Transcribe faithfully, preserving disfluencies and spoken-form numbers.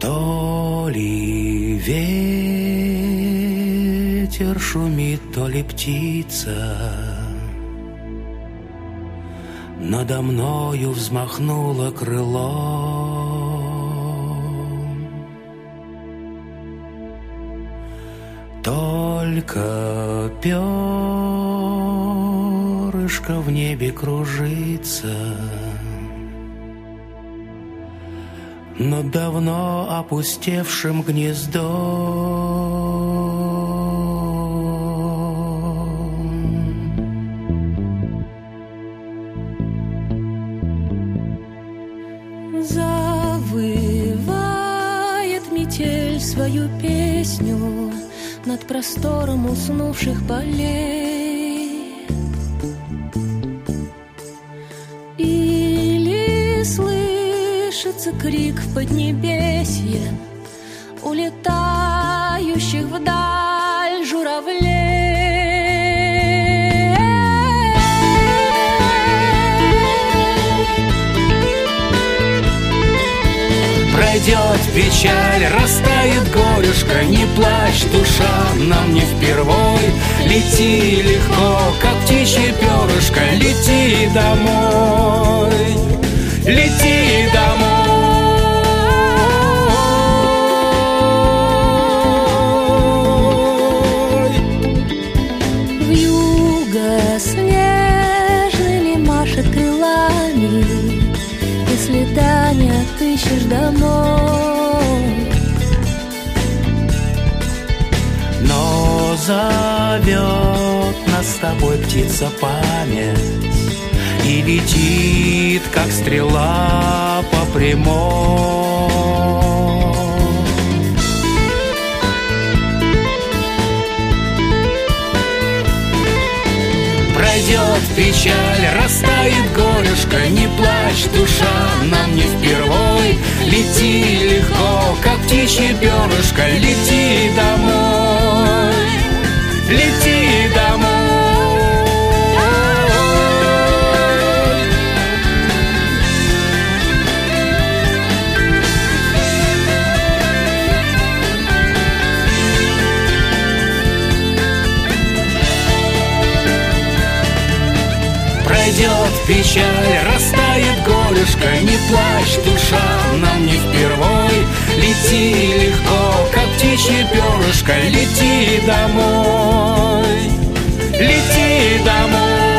То ли ветер шумит, то ли птица надо мною взмахнула крылом. Только перышко в небе кружится над давно опустевшим гнездом. Завывает метель свою песню над простором уснувших полей. Или слышится крик в поднебесье улетающих вдаль журавлей. Пройдет печаль, растает горюшка, не плачь, душа, нам не впервой. Лети легко, как птичье перышко, лети домой, лети домой. Вьюга снежными машет крылами, если да не отыщешь домой. Но зовет нас с тобой птица память и летит, как стрела по прямой. Пройдет печаль, растает горюшка, не плачь, душа, нам не впервой. Лети легко, как птичье перышко, лети домой, лети домой. Пройдет печаль, растает горюшка, не плачь, душа, нам не впервой. Лети легко, как птичье перышко, лети домой, лети домой.